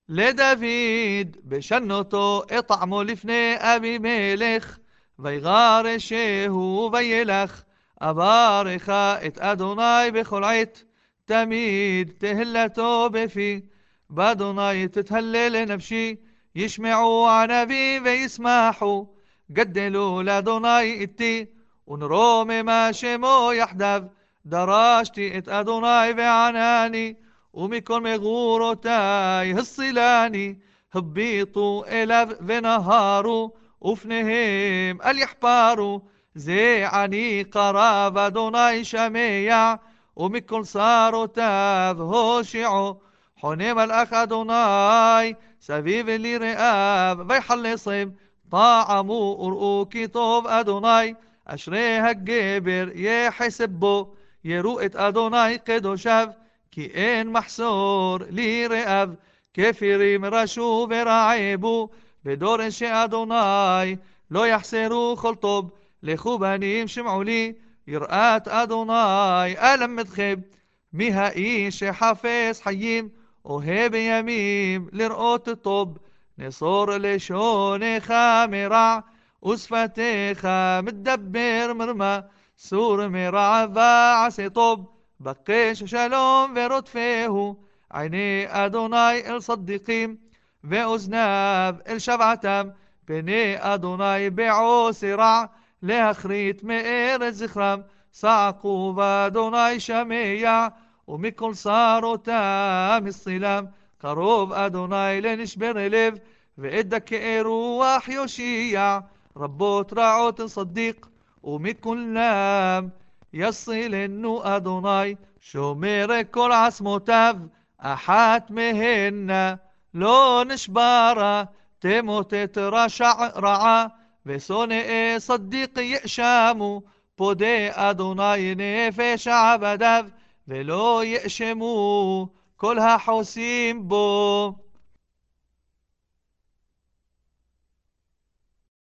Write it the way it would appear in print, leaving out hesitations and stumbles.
לדוד בשנותו אטעמו לפני אבי מלך, ויגרשהו וילך. אברך את אדוני בכל עת, תמיד תהלתו בפי. באדוני תתהלל נפשי, ישמעו ענבים וישמחו. גדלו לאדוני איתי, ונרוממה שמו יחדיו. דרשתי את אדוני וענני, ומכל מגורותי הצילני. הביטו אליו ונהרו, ופניהם אל יחפרו. זה עני קרב אדוני שמע, ומכל שרותיו הושיעו. חונה מלאך אדוני סביב לרעיו, ויחלצם. טעמו וראו כי טוב אדוני, אשרי הגבר יחסב בו. יראו את אדוני קדושיו, כי אין מחסור לרעיו. כפירים רשו ורעבו, בדורש אדוני לא יחסרו כל טוב. לכו בנים שמעו לי, יראת אדוני אלמדכם. מי האיש שחפש חיים, אוהב ימים לראות טוב. נصור לשונך מרע, ושפתיך מדבר מרמה. סור מרע ועשה טוב, בקש שלום ורודפהו. עיני אדוני אל צדיקים, ואוזניו אל שבעתם. פני אדוני בעושה רע, להכרית מארץ זכרם. צעקו באדוני שמע, ומכל שרותם הצילם. קרוב אדוני לנשבר לב, ואת דכאי רוח יושיע. רבות רעות צדיק, ומכולם יצילנו אדוני. שומר כל עצמותיו, אחת מהנה לא נשברה. תמוטט רשע רעה, ושונאי צדיק יאשמו. פודה אדוני נפש עבדיו, ולא יאשמו כל החוסים בו.